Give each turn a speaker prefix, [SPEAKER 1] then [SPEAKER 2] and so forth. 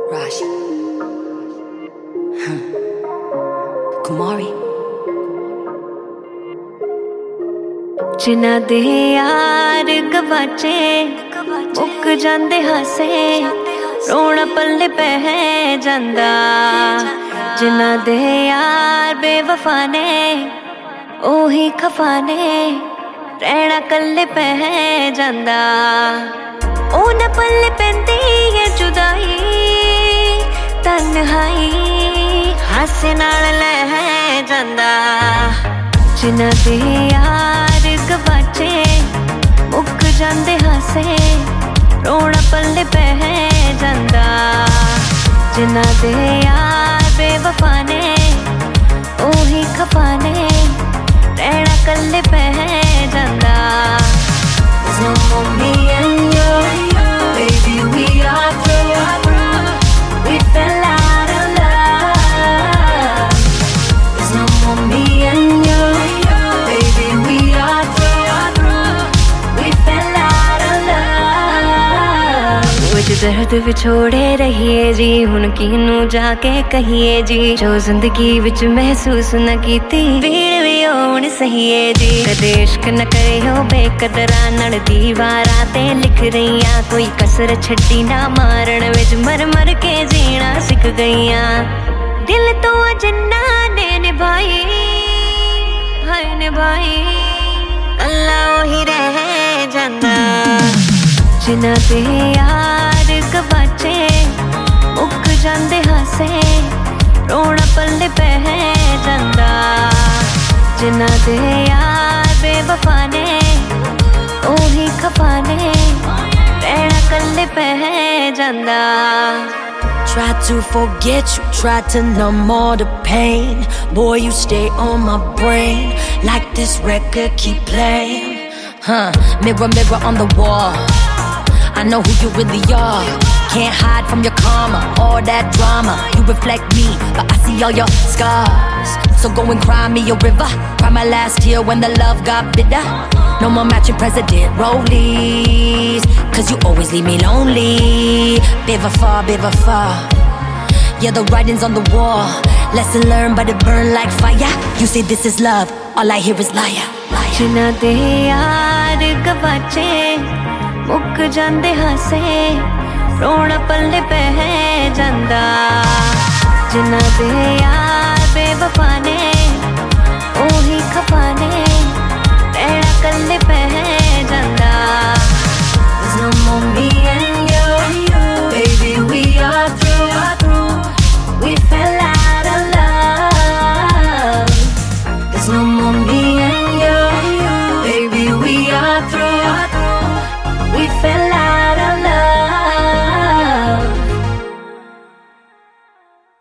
[SPEAKER 1] Rashi. Kumari.
[SPEAKER 2] जिन्हां दे यार गवाचे मुक जांदे हासे रोना पल्ले पै जांदा। जिन्हां दे यार बेवफा ने ओही खफा ने रहना कल्ले पै जांदा। ओ न पल्ले पैंदी है जुदाई तन्हाई हासे नाल लै जांदा। जिन्हां दे यार गवाचे मुक जांदे हासे रोना पल्ले पै जांदा। जिन्हां दे यार बेवफा ने ओही खफा ने रहना कल्ले पै जांदा। There's no more me and you, baby we are through. We fell out of love. There's no more me and you, baby we are through. We fell out of love. कुछ दर्द विछोड़े रहिए जी हुण किनू जाके कहिए जी। जो जिंदगी विच महसूस न कीती भीड़ भी होण सहीए जी। कदे इश्क न करे हो बेकदरा नाल दीवारां ते लिख रहीआं। कोई कसर छड्डी ना मारण विच मर मर के जीना सिख गईआं। दिल तो जिन्ना ने निभाई हाय निभाई अल्लाह ओही रह जांदा। जिन्हां दे यार गवाचे मुक जांदे हासे रोना पल्ले पै जांदा। जिन्हां दे यार बेवफा ने ओही खफा ने रहना कल्ले पै जांदा।
[SPEAKER 1] Tried to forget you, tried to numb all the pain. Boy, you stay on my brain like this record keep playing. Mirror, mirror on the wall, I know who you really are. Can't hide from your karma, all that drama. You reflect me, but I see all your scars. So go and cry me a river. Cry my last tear when the love got bitter. No more matching president rollies, cause you always leave me lonely. Biva far. Yeah, the writing's on the wall. Lesson learned, but it burn like fire. You say this is love, all I hear is liar.
[SPEAKER 2] जिन्हां दे यार गवाचे मुक जांदे हासे रोना पल्ले पै जांदा। जिन्हां दे यार बेवफा ने ओही खफा ने रहना कल्ले पै जांदा। There's no more me